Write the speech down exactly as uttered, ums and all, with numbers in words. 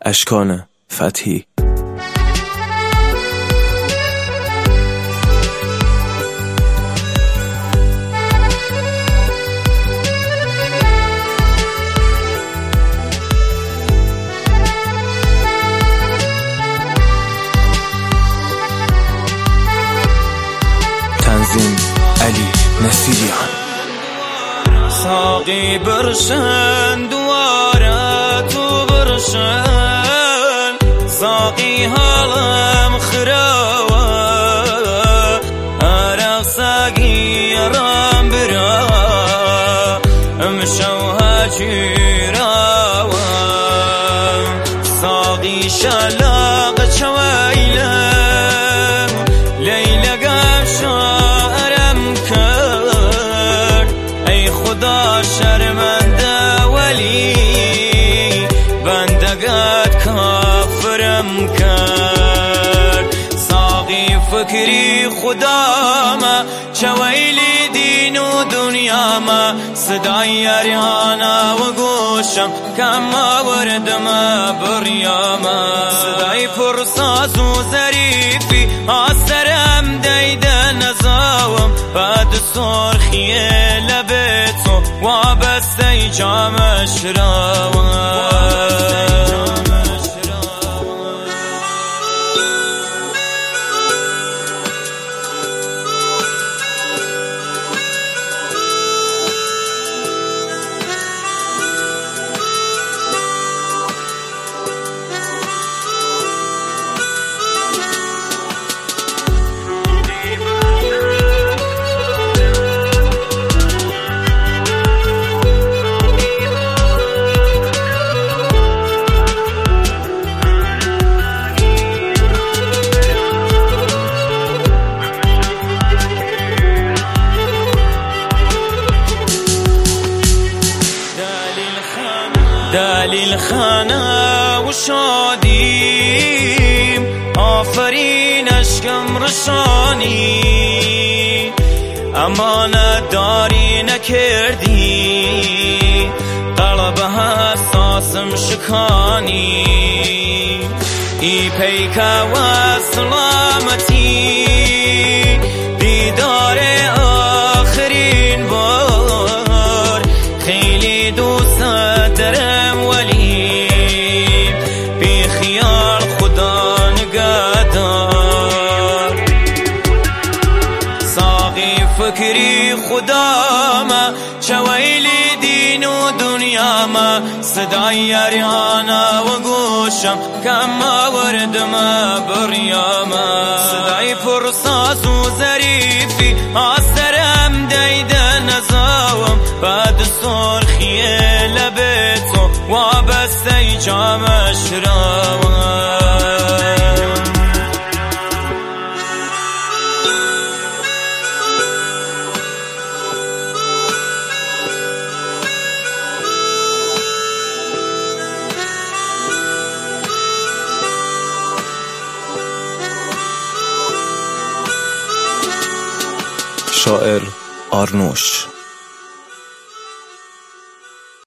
اشکان فتحی. تنظیم علی نصیریان. ساقی برشن دواره تو برشن، ساقی حالم خراوه، عرق ساقی رام برا امشوها جیراوه، ساقی شلاق چویلم لیل قم شعرم کرد، ای خدا شرمنده ولی بندگت کافرم کرد، ساقی فکری خدا ما چویلی دین و دنیا ما، صدای یاریانا و گوشم کم آوردم بریاما، صدای پرساز و ظریفی آسرم دیده نزاوم، بعد سرخی لبتو وابسته جام شراوم. دلیل خانه و شادیم، آفرین اشکم رسانی، امانت داری نکردی قلب حساسم شکانی، ای پیکا و سلامتی دیدار آخرین بار، خیلی دوست دارم ولی بی خیال خدا نگهدار، ساقی فکری خدا ما چویلی دین و دنیا ما، صدای یاریانا و گوشم کم آوردم بریاما، صدای پرساز و ظریفی آسرم دیده نزاوم، بعد سرخی لبتو وابسته جام شراوم. شاعر آرنوش.